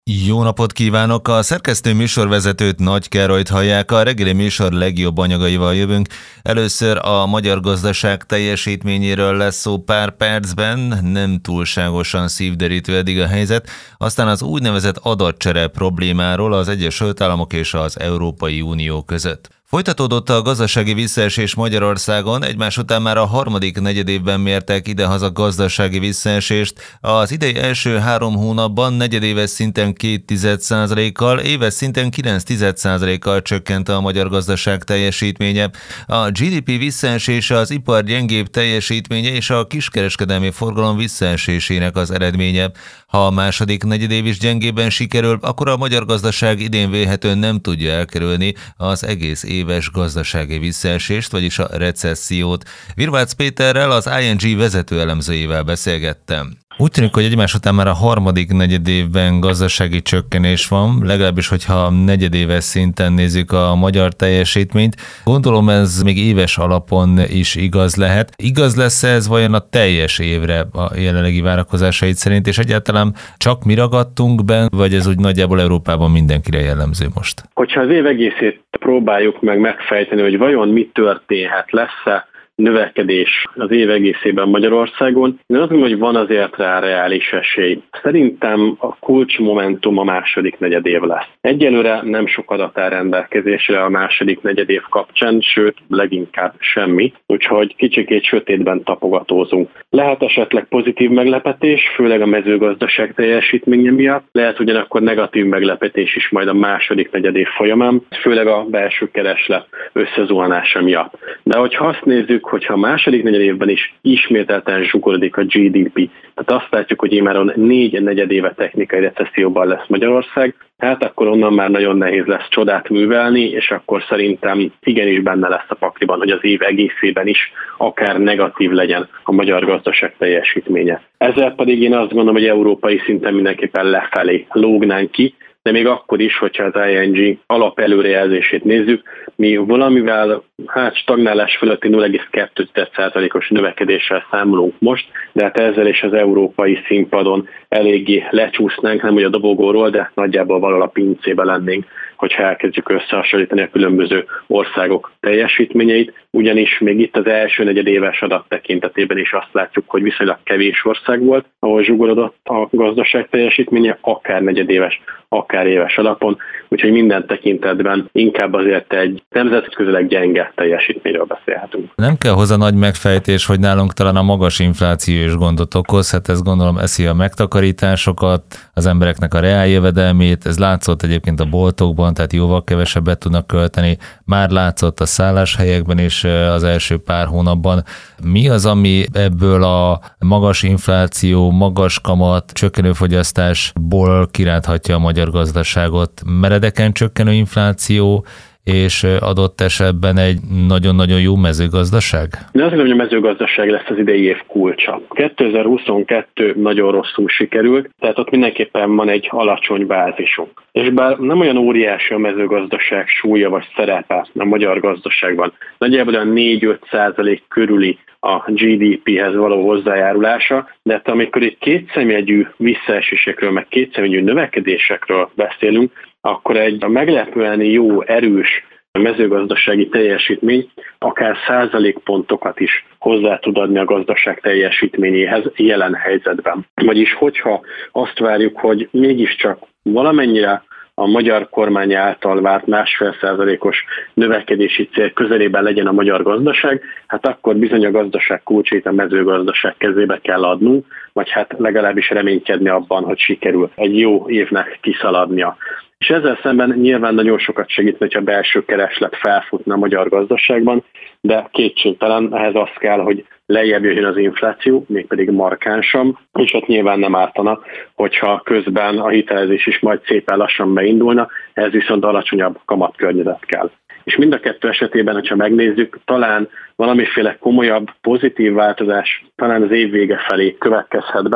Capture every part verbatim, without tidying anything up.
Jó napot kívánok! A szerkesztő műsorvezetőt, Nagy Károlyt hallják, a reggeli műsor legjobb anyagaival jövünk. Először a magyar gazdaság teljesítményéről lesz szó pár percben, nem túlságosan szívderítő eddig a helyzet, aztán az úgynevezett adatcsere problémáról az Egyesült Államok és az Európai Unió között. Folytatódott a gazdasági visszaesés Magyarországon, egymás után már a harmadik negyedévben mértek idehaza gazdasági visszaesést. Az idei első három hónapban negyedéves szinten két tized százalékkal, éves szinten kilenc tized százalékkal csökkent a magyar gazdaság teljesítménye. A gé dé pé visszaesése az ipar gyengébb teljesítménye és a kiskereskedelmi forgalom visszaesésének az eredménye. Ha a második negyedév is gyengében sikerül, akkor a magyar gazdaság idén vélhetően nem tudja elkerülni az egész éves gazdasági visszaesést, vagyis a recessziót. Virvác Péterrel, az i en gé vezető elemzőjével beszélgettem. Úgy tűnik, hogy egymás után már a harmadik negyedévben gazdasági csökkenés van, legalábbis, hogyha negyedéves szinten nézzük a magyar teljesítményt. Gondolom, ez még éves alapon is igaz lehet. Igaz lesz ez vajon a teljes évre a jelenlegi várakozásait szerint, és egyáltalán csak mi ragadtunk be, vagy ez úgy nagyjából Európában mindenkire jellemző most? Hogyha az év egészét próbáljuk meg megfejteni, hogy vajon mi történhet, lesz-e növekedés az év egészében Magyarországon, én azt gondolom, hogy van azért rá reális esély. Szerintem a kulcsmomentum a második negyedév lesz. Egyelőre nem sok adat áll rendelkezésre a második negyedév kapcsán, sőt, leginkább semmi, úgyhogy kicsikét sötétben tapogatózunk. Lehet esetleg pozitív meglepetés, főleg a mezőgazdaság teljesítménye miatt, lehet ugyanakkor negatív meglepetés is majd a második negyedév folyamán, főleg a belső kereslet összezuhanása miatt. De hogyha azt nézzük, hogyha a második negyedévben is ismételten zsugorodik a gé dé pé, tehát azt látjuk, hogy immáron négy negyedéve technikai recesszióban lesz Magyarország, hát akkor onnan már nagyon nehéz lesz csodát művelni, és akkor szerintem igenis benne lesz a pakliban, hogy az év egészében is akár negatív legyen a magyar gazdaság teljesítménye. Ezzel pedig én azt gondolom, hogy európai szinten mindenképpen lefelé lógnánk ki, de még akkor is, hogyha az i en gé alap előrejelzését nézzük, mi valamivel hát stagnálás fölötti nulla egész kettő százalékos növekedéssel számolunk most, de hát ezzel is az európai színpadon eléggé lecsúsznánk, nem hogy a dobogóról, de nagyjából valahol a pincébe lennénk, hogyha elkezdjük összehasonlítani a különböző országok teljesítményeit, ugyanis még itt az első negyedéves adat tekintetében is azt látjuk, hogy viszonylag kevés ország volt, ahol zsugorodott a gazdaság teljesítménye, akár negyedéves, akár éves alapon, úgyhogy minden tekintetben inkább azért egy nemzetközileg gyenge teljesítményről beszélhetünk. Nem kell hozzá nagy megfejtés, hogy nálunk talán a magas infláció is gondot okoz, hát ezt gondolom eszi a megtakarításokat, az embereknek a reáljövedelmét, ez látszott egyébként a boltokban, tehát jóval kevesebbet tudnak költeni, már látszott a szálláshelyekben is az első pár hónapban. Mi az, ami ebből a magas infláció, magas kamat, csökkenő fogyasztásból kiránthatja a magyar gazdaságot? Meredeken csökkenő infláció, és adott esetben egy nagyon-nagyon jó mezőgazdaság? De azt gondolom, hogy a mezőgazdaság lesz az idei év kulcsa. kétezer-huszonkettő nagyon rosszul sikerült, tehát ott mindenképpen van egy alacsony bázisunk. És bár nem olyan óriási a mezőgazdaság súlya vagy szerepe a magyar gazdaságban, nagyjából olyan négy-öt százalék körüli a gé dé péhez való hozzájárulása, de hát amikor itt kétszemjegyű visszaesésekről, meg kétszemjegyű növekedésekről beszélünk, akkor egy meglepően jó, erős mezőgazdasági teljesítmény akár százalékpontokat is hozzá tud adni a gazdaság teljesítményéhez jelen helyzetben. Vagyis hogyha azt várjuk, hogy mégiscsak valamennyire a magyar kormány által várt másfél százalékos növekedési cél közelében legyen a magyar gazdaság, hát akkor bizony a gazdaság kulcsait a mezőgazdaság kezébe kell adnunk, vagy hát legalábbis reménykedni abban, hogy sikerül egy jó évnek kiszaladnia. És ezzel szemben nyilván nagyon sokat segít, hogyha a belső kereslet felfutna a magyar gazdaságban, de kétségtelen ehhez az kell, hogy lejjebb jöjjön az infláció, mégpedig markánsan, és ott nyilván nem ártana, hogyha közben a hitelezés is majd szépen lassan beindulna, ehhez viszont alacsonyabb kamatkörnyezet kell. És mind a kettő esetében, hogyha megnézzük, talán valamiféle komolyabb, pozitív változás talán az év vége felé következhet be,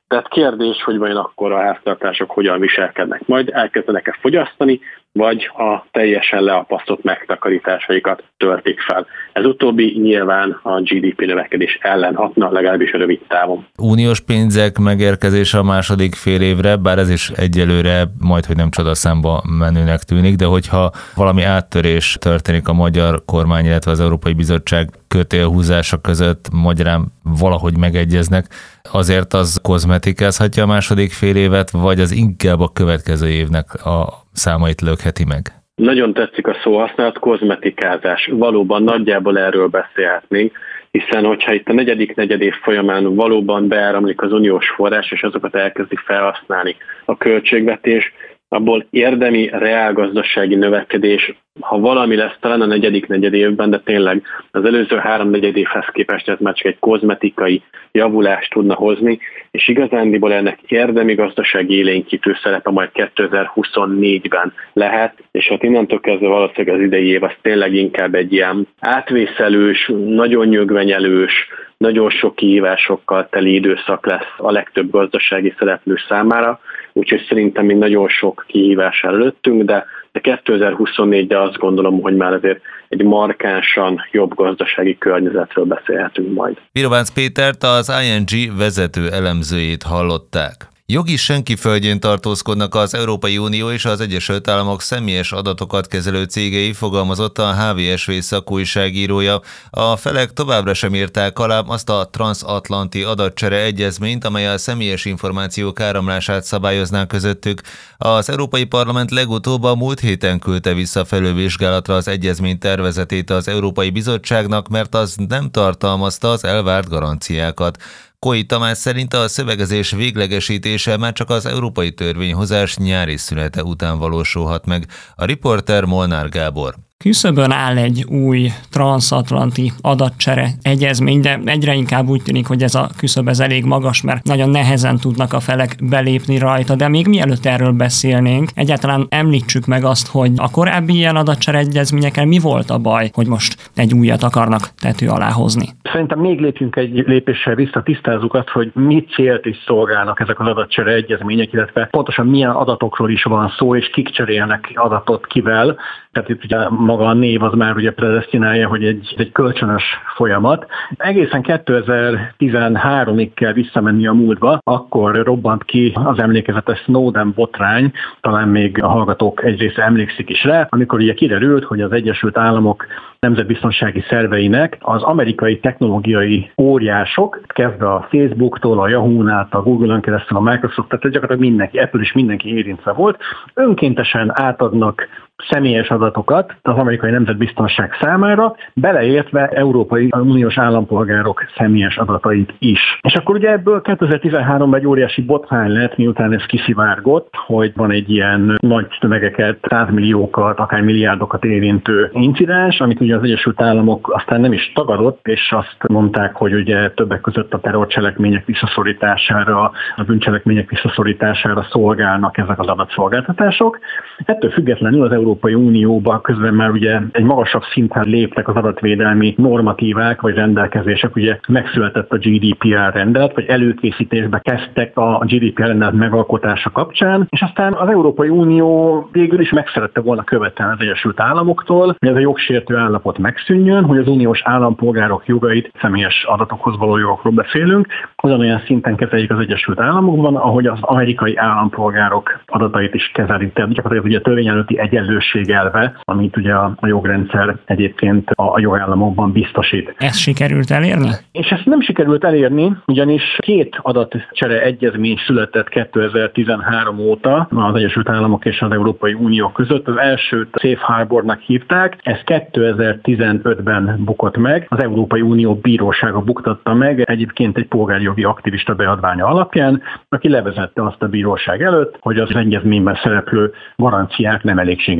Tehát kérdés, hogy vajon akkor a háztartások hogyan viselkednek. Majd elkezdenek-e fogyasztani, vagy a teljesen leapasztott megtakarításaikat töltik fel. Ez utóbbi nyilván a gé dé pé növekedés ellen hatna, legalábbis a rövid távon. Uniós pénzek megérkezése a második fél évre, bár ez is egyelőre majdhogy nem csodaszámba menőnek tűnik, de hogyha valami áttörés történik a magyar kormány, illetve az Európai Bizottság kötélhúzása között, magyarán valahogy megegyeznek, azért az kozmetikázhatja a második fél évet, vagy az inkább a következő évnek a számait lökheti meg? Nagyon tetszik a szóhasználat, kozmetikázás. Valóban nagyjából erről beszélhetnénk, hiszen hogyha itt a negyedik negyedév folyamán valóban beáramlik az uniós forrás, és azokat elkezdi felhasználni a költségvetés, abból érdemi, reálgazdasági növekedés, ha valami lesz, talán a negyedik negyed évben, de tényleg az előző három negyed évhez képest ez már csak egy kozmetikai javulást tudna hozni, és igazándiból ennek érdemi gazdasági élénkítő szerepe majd kétezer-huszonnégyben lehet, és hát innentől kezdve valószínűleg az idei év az tényleg inkább egy ilyen átvészelős, nagyon nyögvenyelős, nagyon sok kihívásokkal teli időszak lesz a legtöbb gazdasági szereplő számára, úgyhogy szerintem még nagyon sok kihívás előttünk, de de kétezer-huszonnégyre azt gondolom, hogy már azért egy markánsan jobb gazdasági környezetről beszélhetünk majd. Pirovánc Pétert, az i en gé vezető elemzőjét hallották. Jogi senki földjén tartózkodnak az Európai Unió és az Egyesült Államok személyes adatokat kezelő cégei, fogalmazott a há vé es vé szakújságírója. A felek továbbra sem írták alá azt a transatlanti adatcsere egyezményt, amely a személyes információk áramlását szabályozná közöttük. Az Európai Parlament legutóbb a múlt héten küldte vissza felülvizsgálatra az egyezmény tervezetét az Európai Bizottságnak, mert az nem tartalmazta az elvárt garanciákat. Koi Tamás szerint a szövegezés véglegesítése már csak az európai törvényhozás nyári szünete után valósulhat meg. A riporter Molnár Gábor. Küszöbön áll egy új transatlanti adatcsere egyezmény, de egyre inkább úgy tűnik, hogy ez a küszöb ez elég magas, mert nagyon nehezen tudnak a felek belépni rajta, de még mielőtt erről beszélnénk, egyáltalán említsük meg azt, hogy a korábbi ilyen adatcsere egyezményekkel mi volt a baj, hogy most egy újat akarnak tető alá hozni. Szerintem még lépjünk egy lépéssel vissza, tisztázzuk azt, hogy mit célt is szolgálnak ezek az adatcsere egyezmények, illetve pontosan milyen adatokról is van szó, és kik cserélnek adatot kivel. Tehát itt ugye maga a név az már ugye predesztinálja, hogy egy, egy kölcsönös folyamat. Egészen kétezer-tizenháromig kell visszamenni a múltba, akkor robbant ki az emlékezetes Snowden botrány, talán még a hallgatók egy része emlékszik is rá, amikor ugye kiderült, hogy az Egyesült Államok nemzetbiztonsági szerveinek az amerikai technológiai óriások, kezdve a Facebooktól, a Yahoo-n át, a Google-on keresztül, a Microsoft, tehát gyakorlatilag mindenki, Apple is mindenki érintve volt, önkéntesen átadnak személyes adatokat az amerikai nemzetbiztonság számára, beleértve Európai Uniós állampolgárok személyes adatait is. És akkor ugye ebből kétezer-tizenháromban egy óriási botrány lett, miután ez kiszivárgott, hogy van egy ilyen nagy tömegeket, százmilliókat, akár milliárdokat érintő incidens, amit ugye az Egyesült Államok aztán nem is tagadott, és azt mondták, hogy ugye többek között a terrorcselekmények visszaszorítására, a bűncselekmények visszaszorítására szolgálnak ezek az adatszolgáltatások. Ettől függetlenül az Európai Unióban közben már ugye egy magasabb szinten léptek az adatvédelmi normatívák vagy rendelkezések, ugye megszületett a gé dé pé er rendelet, vagy előkészítésbe kezdtek a gé dé pé er rendelet megalkotása kapcsán, és aztán az Európai Unió végül is meg szerette volna követelni az Egyesült Államoktól, hogy ez a jogsértő állapot megszűnjön, hogy az uniós állampolgárok jogait, személyes adatokhoz való jogokról beszélünk, ugyanolyan szinten kezeljék az Egyesült Államokban, ahogy az amerikai állampolgárok adatait is kezelik. Tehát gyakorlatilag ugye a törvény előtti egyenlőség elve, amit ugye a jogrendszer egyébként a jogállamokban biztosít. Ezt sikerült elérni? És ezt nem sikerült elérni, ugyanis két adatcsere egyezmény született kétezer-tizenhárom óta az Egyesült Államok és az Európai Unió között. Az elsőt Safe Harbornak hívták, ez kétezer-tizenötben bukott meg, az Európai Unió bírósága buktatta meg, egyébként egy polgárjogi aktivista beadványa alapján, aki levezette azt a bíróság előtt, hogy az egyezményben szereplő garanciák nem elégségesek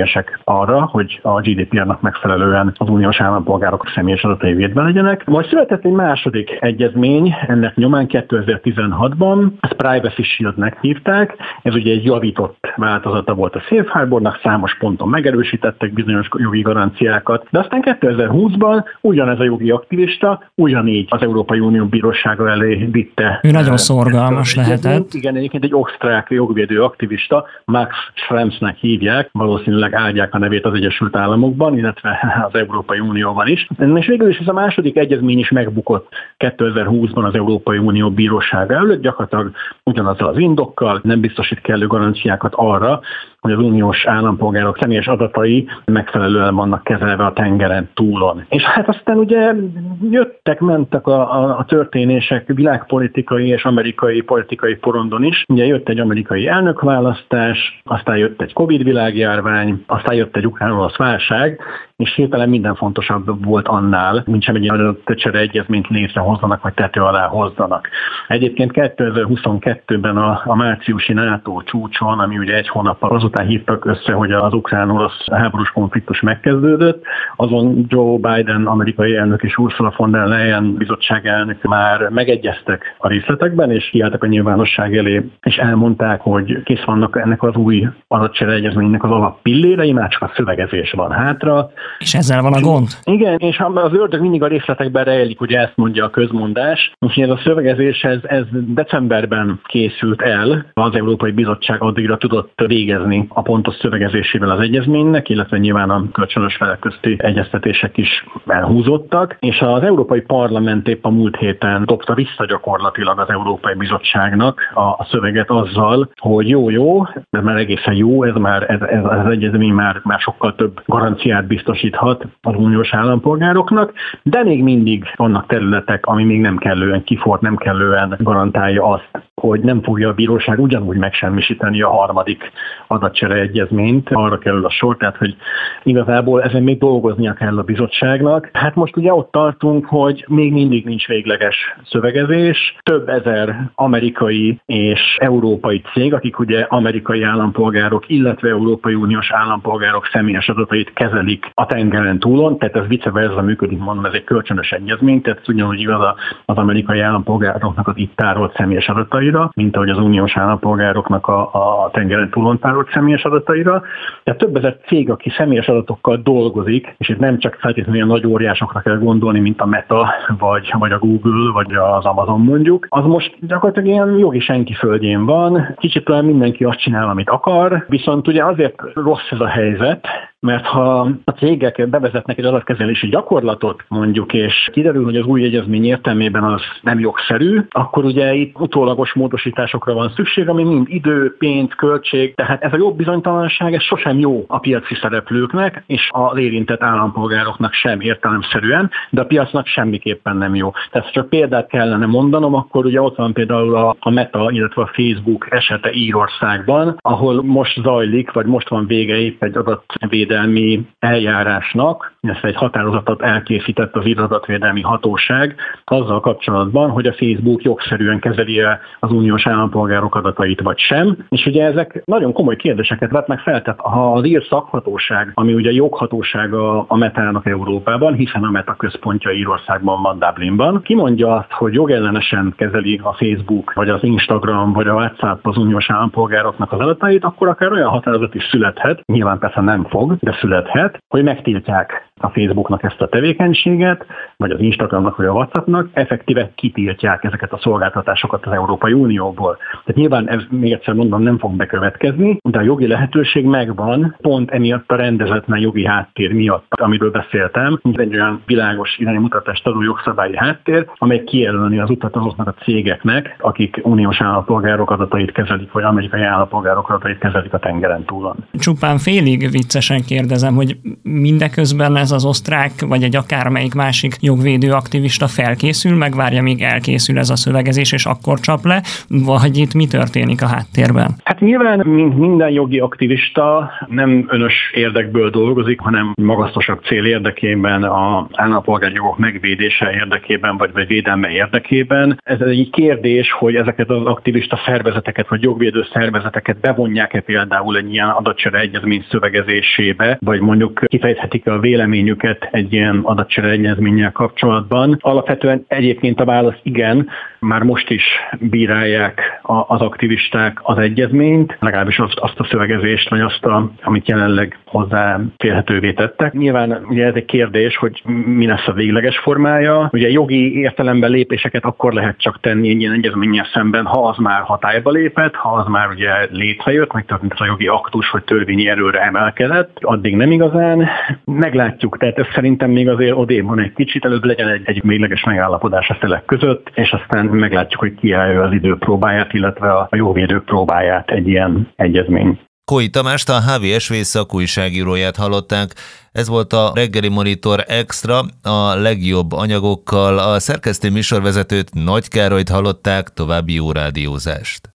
képesek arra, hogy a gé dé pé er-nak megfelelően az uniós állampolgárok személyes adatai védve legyenek. Majd született egy második egyezmény, ennek nyomán kétezer-tizenhatban, ezt Privacy Shield-nek hívták, ez ugye egy javított változata volt a Safe Harbornak, számos ponton megerősítettek bizonyos jogi garanciákat, de aztán kétezer-húszban ugyanez a jogi aktivista ugyanígy az Európai Unió bírósága elé vitte. Ő nagyon szorgalmas lehetett. Igen, egyébként egy osztrák jogvédő aktivista, Max Schremsnek hívják, valószínűleg áldják a nevét az Egyesült Államokban, illetve az Európai Unióban is. És végül is ez a második egyezmény is megbukott kétezer-húszban az Európai Unió bírósága előtt, gyakorlatilag ugyanazzal az indokkal, nem biztosít kellő garanciákat arra, hogy az uniós állampolgárok személyes adatai megfelelően vannak kezelve a tengeren túlon. És hát aztán ugye jöttek, mentek a, a, a történések világpolitikai és amerikai politikai porondon is. Ugye jött egy amerikai elnökválasztás, aztán jött egy Covid világjárvány, aztán jött egy ukrán-orosz válság, és hirtelen minden fontosabb volt annál, mint sem egy adatcsere egyezményt létrehozzanak, vagy tető alá hozzanak. Egyébként kétezer-huszonkettőben a, a márciusi NATO csúcson, ami ugye egy hónappal azután hívtak össze, hogy az ukrán-orosz háborús konfliktus megkezdődött, azon Joe Biden amerikai elnök és Ursula von der Leyen bizottságelnök már megegyeztek a részletekben, és kiálltak a nyilvánosság elé, és elmondták, hogy kész vannak ennek az új adatcsere egyezménynek az alappillérei, már csak a szövegezés van hátra. És ezzel van a gond? Igen, és az ördög mindig a részletekben rejlik, ugye ezt mondja a közmondás. Úgyhogy ez a szövegezés, ez, ez decemberben készült el, az Európai Bizottság addigra tudott végezni a pontos szövegezésével az egyezménynek, illetve nyilván a kölcsönös felek közti egyeztetések is elhúzódtak, és az Európai Parlament épp a múlt héten dobta vissza gyakorlatilag az Európai Bizottságnak a, a szöveget azzal, hogy jó-jó, ez már egészen jó, ez már ez, ez az egyezmény már, már sokkal több garanciát biztosíthat az uniós állampolgároknak, de még mindig vannak területek, ami még nem kellően kiforrt, nem kellően garantálja azt, hogy nem fogja a bíróság ugyanúgy megsemmisíteni a harmadik adatcsere egyezményt. Arra kerül a sor, tehát hogy igazából ezen még dolgoznia kell a bizottságnak. Hát most ugye ott tartunk, hogy még mindig nincs végleges szövegezés. Több ezer amerikai és európai cég, akik ugye amerikai állampolgárok, illetve Európai Uniós állampolgárok személyes adatait kezelik a tengeren túlon, tehát ez vice versa működik, mondom, ez egy kölcsönös egyezmény, tehát ugyanúgy igaz az amerikai állampolgároknak az itt tárolt személyes adataira, mint ahogy az uniós állampolgároknak a, a tengeren túlon tárolt személyes adataira. Tehát több ezer cég, aki személyes adatokkal dolgozik, és itt nem csak feltétlenül nagy óriásokra kell gondolni, mint a Meta, vagy, vagy a Google, vagy az Amazon mondjuk, az most gyakorlatilag ilyen jogi senki földjén van, kicsit talán mindenki azt csinál, amit akar, viszont ugye azért rossz ez a helyzet, mert ha a cégek bevezetnek egy adatkezelési gyakorlatot mondjuk, és kiderül, hogy az új egyezmény értelmében az nem jogszerű, akkor ugye itt utólagos módosításokra van szükség, ami mind idő, pénz, költség, tehát ez a jobb bizonytalanság, ez sosem jó a piaci szereplőknek, és az érintett állampolgároknak sem értelemszerűen, de a piacnak semmiképpen nem jó. Tehát csak példát kellene mondanom, akkor ugye ott van például a, a Meta, illetve a Facebook esete Írországban, ahol most zajlik, vagy most van vége épp egy adatvédelmi eljárásnak, ezt egy határozatot elkészített az adatvédelmi hatóság azzal kapcsolatban, hogy a Facebook jogszerűen kezeli az uniós állampolgárok adatait vagy sem. És ugye ezek nagyon komoly kérdéseket vetnek fel, tehát ha az ír szakhatóság, ami ugye joghatósága a Metának Európában, hiszen a Meta központja Írországban van, Dublinban, kimondja azt, hogy jogellenesen kezeli a Facebook, vagy az Instagram, vagy a WhatsApp az uniós állampolgároknak az adatait, akkor akár olyan határozat is születhet, nyilván persze nem fog, de születhet, hogy megtiltják a Facebooknak ezt a tevékenységet, vagy az Instagramnak, vagy a WhatsAppnak, effektíve kitiltják ezeket a szolgáltatásokat az Európai Unióból. Tehát nyilván ez, még egyszer mondom, nem fog bekövetkezni, de a jogi lehetőség megvan, pont emiatt a rendezetlen jogi háttér miatt, amiről beszéltem. Ez egy olyan világos iránymutatást adó jogszabályi háttér, amely kijelölni az utat azoknak a cégeknek, akik uniós állampolgárok adatait kezelik, vagy amerikai állampolgárok adatait kezelik a tengeren túlon. Csupán félig viccesen kérdezem, hogy mindeközben ez az osztrák, vagy egy akármelyik másik jogvédő aktivista felkészül, megvárja, míg elkészül ez a szövegezés, és akkor csap le, vagy itt mi történik a háttérben? Hát nyilván, mint minden jogi aktivista, nem önös érdekből dolgozik, hanem magasztosabb cél érdekében, az állampolgári jogok megvédése érdekében, vagy, vagy védelme érdekében. Ez egy kérdés, hogy ezeket az aktivista szervezeteket, vagy jogvédő szervezeteket bevonják-e például egy ilyen adatcsere egyezmény szövegezésébe, kezébe, vagy mondjuk kifejezhetik a véleményüket egy ilyen adatcsere egyezménnyel kapcsolatban. Alapvetően egyébként a válasz igen, már most is bírálják az aktivisták az egyezményt, legalábbis azt, azt a szövegezést, vagy azt, a, amit jelenleg hozzá férhetővé tettek. Nyilván ugye ez egy kérdés, hogy mi lesz a végleges formája. Ugye jogi értelemben lépéseket akkor lehet csak tenni egy ilyen egyezménnyel szemben, ha az már hatályba lépett, ha az már ugye létrejött, meg tehát a jogi aktus, hogy törvényi erőre emelkedett, addig nem igazán. Meglátjuk, tehát ez szerintem még azért odébb van egy kicsit, előbb legyen egy, egy végleges megállapodás a felek között, és aztán meglátjuk, hogy kiállja az idő próbáját, illetve a jogvédők próbáját egy ilyen egyezmény. Kói Tamást, a há vé es vé szakújságíróját hallották. Ez volt a Reggeli Monitor Extra, a legjobb anyagokkal. A szerkesztő műsorvezetőt, Nagy Károlyt hallották, további jó rádiózást.